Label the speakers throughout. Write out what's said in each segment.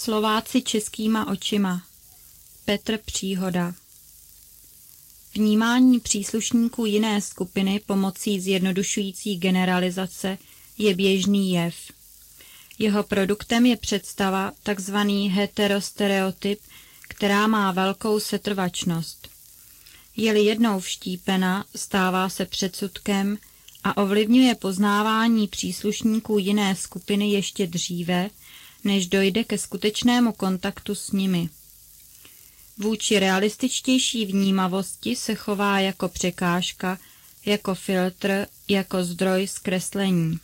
Speaker 1: Slováci českýma očima. Petr Příhoda. Vnímání příslušníků jiné skupiny pomocí zjednodušující generalizace je běžný jev. Jeho produktem je představa, takzvaný heterostereotyp, která má velkou setrvačnost. Je-li jednou vštípena, stává se předsudkem a ovlivňuje poznávání příslušníků jiné skupiny ještě dříve, než dojde ke skutečnému kontaktu s nimi. Vůči realističtější vnímavosti se chová jako překážka, jako filtr, jako zdroj zkreslení.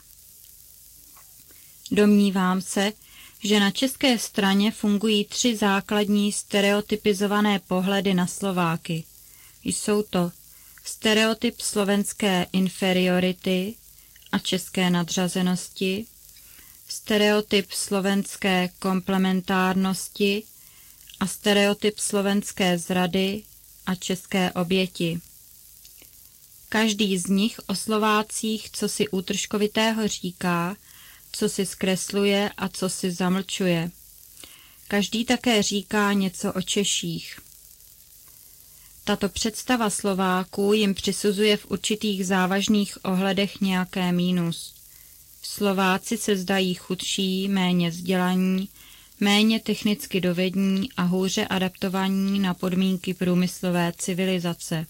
Speaker 1: Domnívám se, že na české straně fungují 3 základní stereotypizované pohledy na Slováky. Jsou to stereotyp slovenské inferiority a české nadřazenosti, stereotyp slovenské komplementárnosti a stereotyp slovenské zrady a české oběti. Každý z nich o Slovácích cosi útržkovitého říká, co si zkresluje a co si zamlčuje. Každý také říká něco o Češích. Tato představa Slováků jim přisuzuje v určitých závažných ohledech nějaké mínus. Slováci se zdají chudší, méně vzdělaní, méně technicky dovední a hůře adaptovaní na podmínky průmyslové civilizace.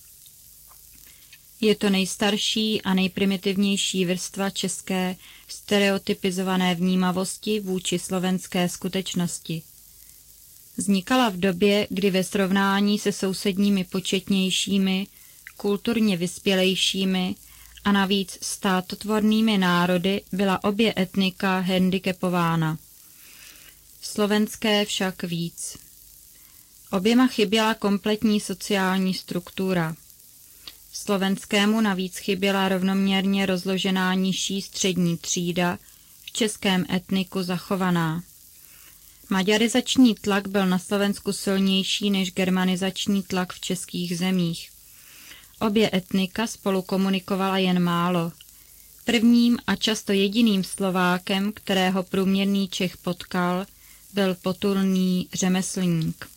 Speaker 1: Je to nejstarší a nejprimitivnější vrstva české stereotypizované vnímavosti vůči slovenské skutečnosti. Vznikala v době, kdy ve srovnání se sousedními početnějšími, kulturně vyspělejšími a navíc státotvornými národy byla obě etnika handicapována. Slovenské však víc. Oběma chyběla kompletní sociální struktura. Slovenskému navíc chyběla rovnoměrně rozložená nižší střední třída, v českém etniku zachovaná. Maďarizační tlak byl na Slovensku silnější než germanizační tlak v českých zemích. Obě etnika spolu komunikovala jen málo. Prvním a často jediným Slovákem, kterého průměrný Čech potkal, byl potulný řemeslník.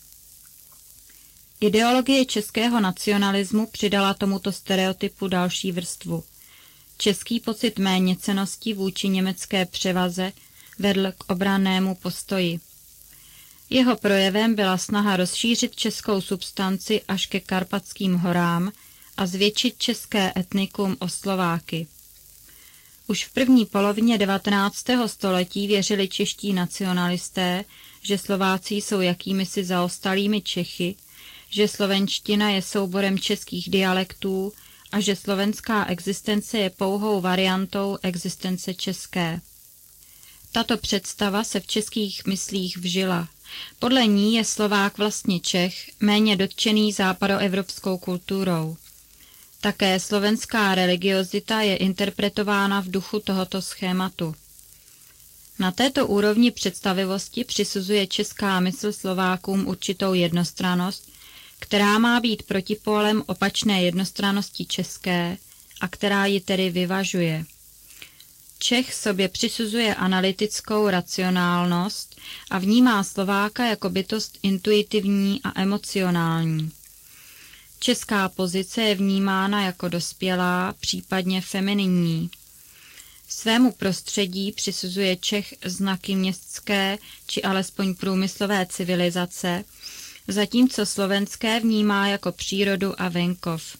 Speaker 1: Ideologie českého nacionalismu přidala tomuto stereotypu další vrstvu. Český pocit méněcennosti vůči německé převaze vedl k obrannému postoji. Jeho projevem byla snaha rozšířit českou substanci až ke Karpatským horám a zvětšit české etnikum o Slováky. Už v první polovině 19. století věřili čeští nacionalisté, že Slováci jsou jakýmisi zaostalými Čechy, že slovenština je souborem českých dialektů a že slovenská existence je pouhou variantou existence české. Tato představa se v českých myslích vžila. Podle ní je Slovák vlastně Čech, méně dotčený západoevropskou kulturou. Také slovenská religiozita je interpretována v duchu tohoto schématu. Na této úrovni představivosti přisuzuje česká mysl Slovákům určitou jednostrannost, která má být protipólem opačné jednostrannosti české a která ji tedy vyvažuje. Čech sobě přisuzuje analytickou racionálnost a vnímá Slováka jako bytost intuitivní a emocionální. Česká pozice je vnímána jako dospělá, případně femininní. Svému prostředí přisuzuje Čech znaky městské či alespoň průmyslové civilizace, zatímco slovenské vnímá jako přírodu a venkov.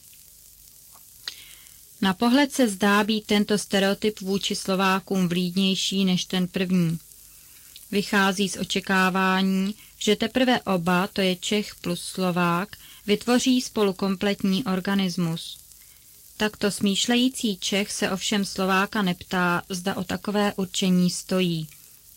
Speaker 1: Na pohled se zdá být tento stereotyp vůči Slovákům vlídnější než ten první. Vychází z očekávání, že teprve oba, to je Čech plus Slovák, vytvoří spolu kompletní organismus. Takto smýšlející Čech se ovšem Slováka neptá, zda o takové určení stojí.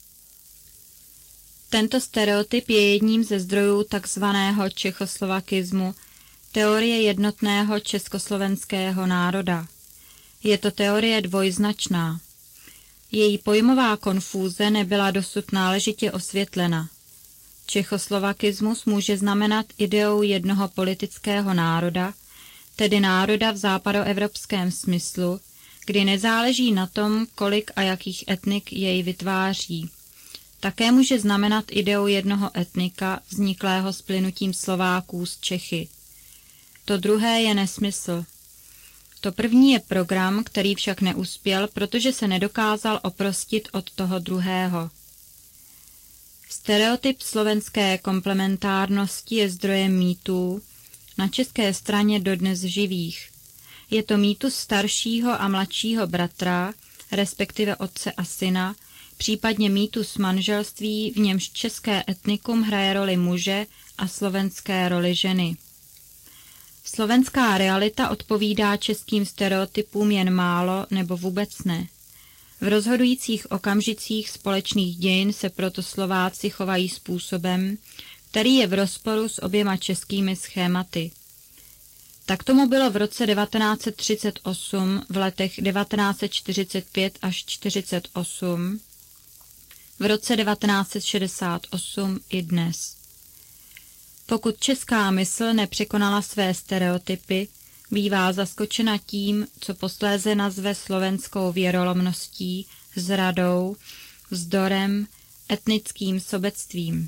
Speaker 1: Tento stereotyp je jedním ze zdrojů takzvaného čechoslovakismu, teorie jednotného československého národa. Je to teorie dvojznačná. Její pojmová konfúze nebyla dosud náležitě osvětlena. Čechoslovakismus může znamenat ideou jednoho politického národa, tedy národa v západoevropském smyslu, kdy nezáleží na tom, kolik a jakých etnik jej vytváří. Také může znamenat ideu jednoho etnika, vzniklého splynutím Slováků z Čechy. To druhé je nesmysl. To první je program, který však neuspěl, protože se nedokázal oprostit od toho druhého. Stereotyp slovenské komplementárnosti je zdrojem mýtů, na české straně dodnes živých. Je to mýtus staršího a mladšího bratra, respektive otce a syna, případně mýtus manželství, v němž české etnikum hraje roli muže a slovenské roli ženy. Slovenská realita odpovídá českým stereotypům jen málo nebo vůbec ne. V rozhodujících okamžicích společných dějin se proto Slováci chovají způsobem, který je v rozporu s oběma českými schématy. Tak tomu bylo v roce 1938, v letech 1945 až 1948, v roce 1968 i dnes. Pokud česká mysl nepřekonala své stereotypy, bývá zaskočena tím, co posléze nazve slovenskou věrolomností, zradou, vzdorem, etnickým sobectvím.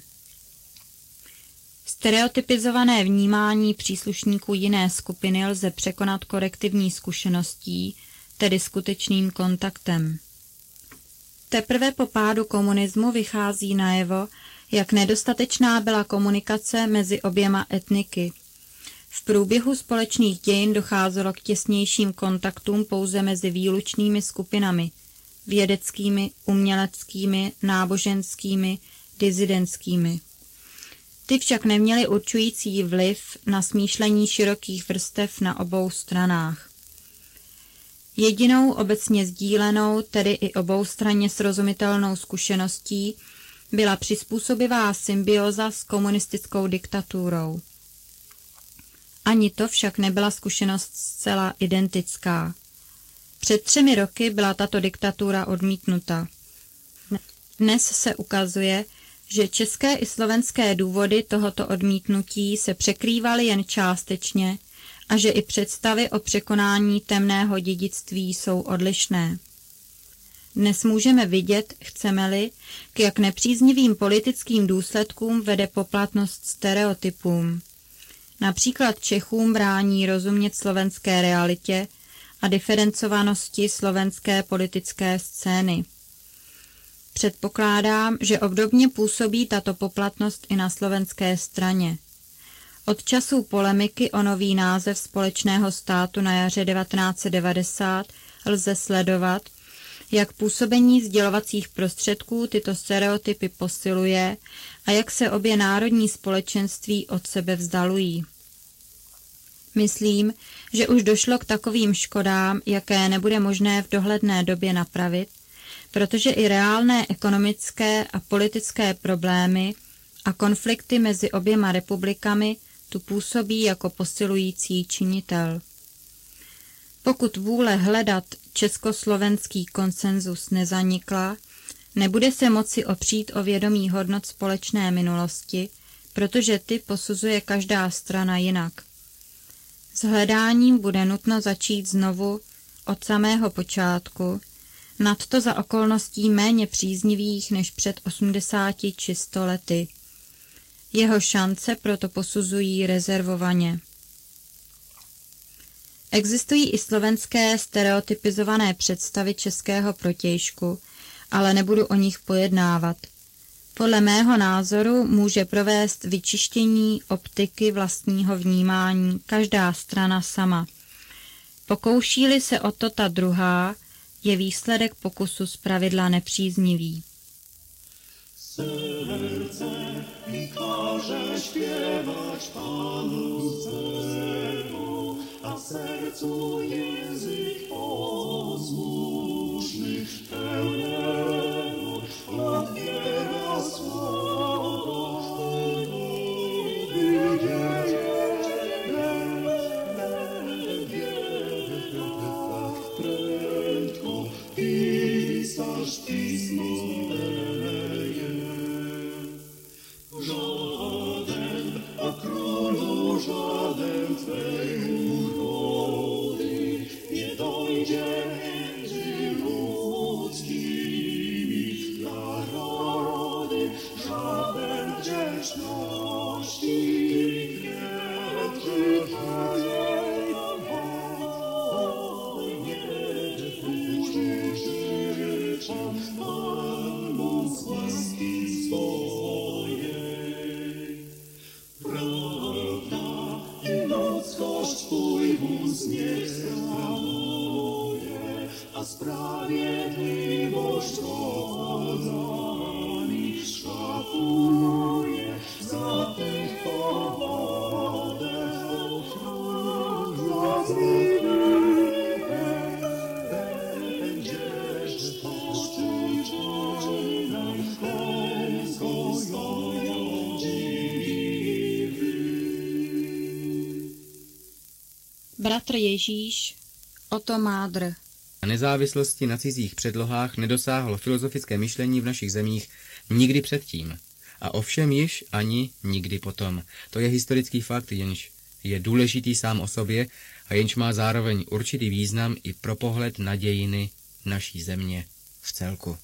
Speaker 1: Stereotypizované vnímání příslušníků jiné skupiny lze překonat korektivní zkušeností, tedy skutečným kontaktem. Teprve po pádu komunismu vychází najevo, jak nedostatečná byla komunikace mezi oběma etniky. V průběhu společných dějin docházelo k těsnějším kontaktům pouze mezi výlučnými skupinami, vědeckými, uměleckými, náboženskými, disidentskými. Ty však neměly určující vliv na smýšlení širokých vrstev na obou stranách. Jedinou obecně sdílenou, tedy i oboustranně srozumitelnou zkušeností byla přizpůsobivá symbioza s komunistickou diktaturou. Ani to však nebyla zkušenost zcela identická. Před 3 roky byla tato diktatura odmítnuta. Dnes se ukazuje, že české i slovenské důvody tohoto odmítnutí se překrývaly jen částečně a že i představy o překonání temného dědictví jsou odlišné. Dnes můžeme vidět, chceme-li, k jak nepříznivým politickým důsledkům vede poplatnost stereotypům. Například Čechům brání rozumět slovenské realitě a diferencovanosti slovenské politické scény. Předpokládám, že obdobně působí tato poplatnost i na slovenské straně. Od časů polemiky o nový název společného státu na jaře 1990 lze sledovat, jak působení sdělovacích prostředků tyto stereotypy posiluje a jak se obě národní společenství od sebe vzdalují. Myslím, že už došlo k takovým škodám, jaké nebude možné v dohledné době napravit, protože i reálné ekonomické a politické problémy a konflikty mezi oběma republikami tu působí jako posilující činitel. Pokud vůle hledat československý konsenzus nezanikla, nebude se moci opřít o vědomí hodnot společné minulosti, protože ty posuzuje každá strana jinak. S hledáním bude nutno začít znovu od samého počátku, nadto za okolností méně příznivých než před 80 či 100 lety. Jeho šance proto posuzují rezervovaně. Existují i slovenské stereotypizované představy českého protějšku, ale nebudu o nich pojednávat. Podle mého názoru může provést vyčištění optiky vlastního vnímání každá strana sama. Pokouší-li se o to ta druhá, je výsledek pokusu zpravidla nepříznivý.
Speaker 2: Serce mi każe śpiewać Panu swemu, a sercu język posłuszny pełnemu odbiera słowo. Prędko pisasz pismo żaden, a królu żaden Twej urody nie dojdzie między ludzki
Speaker 1: Bratr Ježíš, Otto Mádr.
Speaker 3: A nezávislosti na cizích předlohách nedosáhlo filozofické myšlení v našich zemích nikdy předtím. A ovšem již ani nikdy potom. To je historický fakt, jenž je důležitý sám o sobě a jenž má zároveň určitý význam i pro pohled na dějiny naší země v celku.